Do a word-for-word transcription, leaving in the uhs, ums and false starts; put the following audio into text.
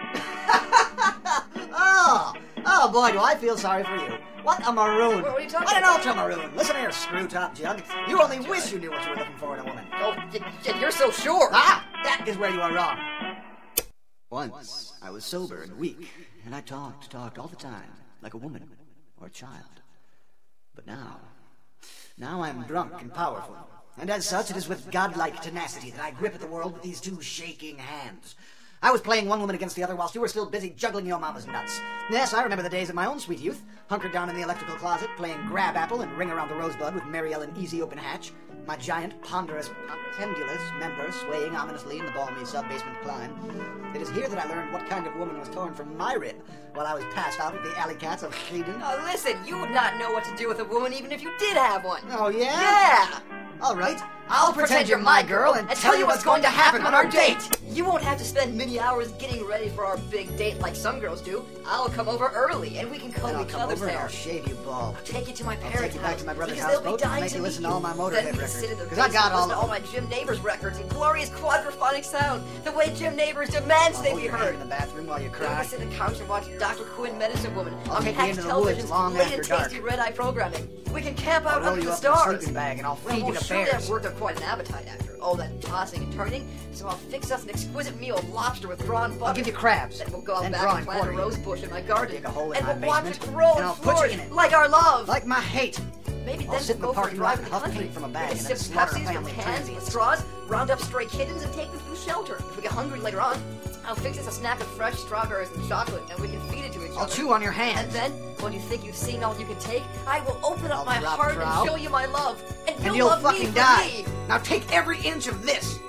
oh, oh boy, do I feel sorry for you. What a maroon. What are you talking What an about? ultra-maroon. Listen here, screw-top jug. You only wish you knew what you were looking for in a woman. Oh, y- y- you're so sure. Ah, that is where you are wrong. Once, I was sober and weak, and I talked, talked all the time, like a woman or a child. But now, now I am drunk and powerful, and as such, it is with godlike tenacity that I grip at the world with these two shaking hands. I was playing one woman against the other whilst you were still busy juggling your mama's nuts. Yes, I remember the days of my own sweet youth, hunkered down in the electrical closet, playing grab apple and ring around the rosebud with Mary Ellen Easy Open Hatch, my giant, ponderous, pendulous member swaying ominously in the balmy sub-basement climb. It is here that I learned what kind of woman was torn from my rib while I was passed out with the alley cats of Eden. Now listen, you would not know what to do with a woman even if you did have one. Oh, yeah? Yeah! All right, I'll pretend you're my girl and tell you what's going to happen on our date. You won't have to spend many hours getting ready for our big date like some girls do. I'll come over early and we can comb Then I'll each come other's over and hair. I'll shave you bald. I'll take you to my I'll parents' take you back house to my brother's because they'll be houseboat and dying make to you meet listen to all my Motorhead Then we can records. sit in the 'Cause I got basement, all listen to of all my Jim Neighbors records and glorious quadraphonic sound, the way Jim Neighbors demands I'll they hold be your hand heard. in the bathroom while you Then cry. we sit on the couch and watch Doctor Quinn Medicine Woman I'll on take you packed into the woods television's long late after and dark. tasty red-eye programming. We can camp out I'll roll under you the up in a stars. sleeping bag and I'll Well, feed you we'll to surely have bears. worked up quite an appetite after all that tossing and turning, so I'll fix us an exquisite meal of lobster with drawn butter. I'll give you crabs. Then we'll go out and back drawn and plant a quarter. rose bush in my garden. Dig a hole in and my we'll watch basement, it grow and I'll and put you flourish in it. like our love. Like my hate. Maybe I'll then sit in the we'll go for a parking lot drive in and the huff country. paint from a We bag can and sip then slaughter Pepsis family from cans transients. with straws, round up stray kittens, and take them through shelter. If we get hungry later on, I'll fix us a snack of fresh strawberries and chocolate, and we can feed it to each I'll other. chew on your hand. And then, when you think you've seen all you can take, I will open up I'll my drop heart trout. and show you my love. And, And you'll you'll love me fucking for die. me. Now take every inch of this.